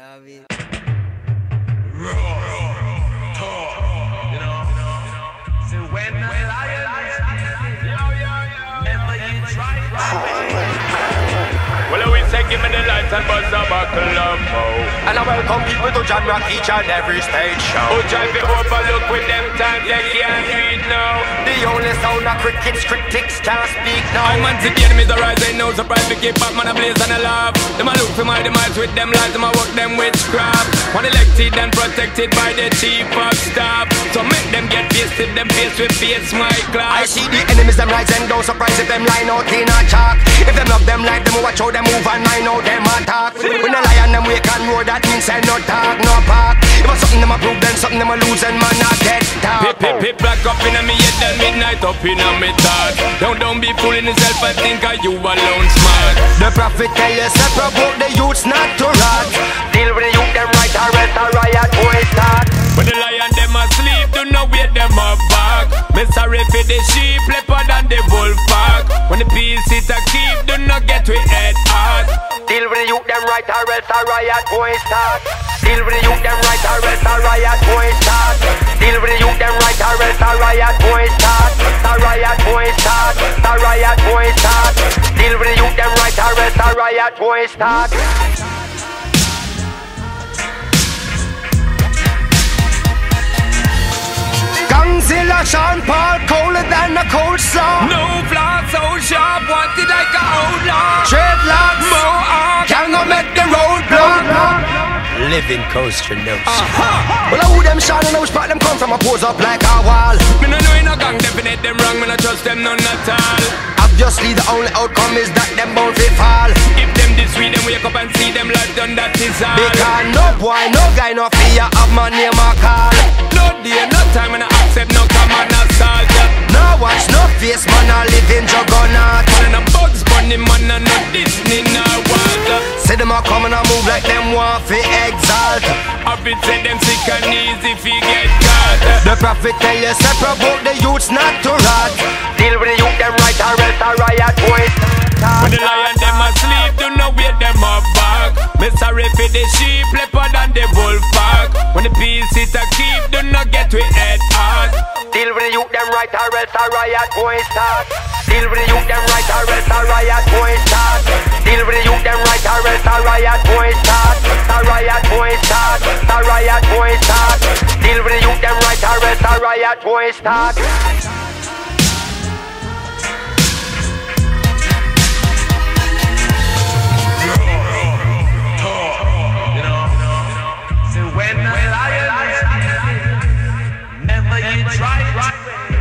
love it. You know, so when the lion never you try. Well, we say give me the lights and buzz a buckle of oh. And I welcome people to John Rock each and every stage show. Who drive it overlook with them times they can't read now. The only sound of critics can't speak now. I'm on to the enemies arise, ain't no surprise. We keep up man a blaze and a laugh. Them a look for my demise with them lies, them a work them witchcraft. One elected and protected by the chief of staff. So make them get pissed if them face with face my class. I see the enemies them rise and don't surprise if them line out in a chalk. If them love them like them watch how them move and I know them attack. When the lion them wake and roar, that means say no talk, no park. If it's something them a prove, then something them a lose and man a get talk. Pip black up in a me head and midnight up in a me thought. Don't be fooling yourself and think of you alone smart. The prophet tell you say provoke the youths not to rot. Deal with the youth them right or else a riot boy start. When the lion them asleep, do not wait them up back. Me sorry for the sheep, leopard and the wolf pack. When the peace it a keep, do not get we head hard. Deal with the youth them right or else a riot boy start. Deal with the youth them right or else a riot boy start. Deal with the youth them right or else a riot boy start. A riot boy start. A riot boy start. Deal with the youth them right or else a riot boy start. Gangzilla, Sean Paul, colder than a cold slaw. No flaw, so sharp, wanted like a outlaw. Dreadlocks, mohawk, can't go make the road block. Living coaster notes. Well, I who them shine and I wish part them come from a pose up like a wall. Me no know in a gang, definite them wrong, me no trust them none at all. Obviously the only outcome is that them bound fi fall. If them this week, them wake up and see them life done, that is all. Because no boy, no guy, no fear of my name or call. No day, no time, and I accept no command assault. No watch, no face, man, I live in juggernaut. Man, and a Bugs Bunny, man, and no Disney, no water. Say them a come and a move like them want fi exalt. Up it say them sick and easy fi get caught. The prophet tell you, say provoke the youths not to rot. Deal with the youth them right or else a riot boys. When the lion them asleep, do not wait them up back. Me sorry for the sheep, leopard and the wolf pack. When the peace it a keep, do not get we head hard. Deal with the youth them right or else a riot boy start. Deal with the youth them right or else a riot boy start. Deal with the youth them right or else a riot boy start. A riot boy start. A riot boy start. Deal with the youth them right or else a riot boy start. When the lion never you try.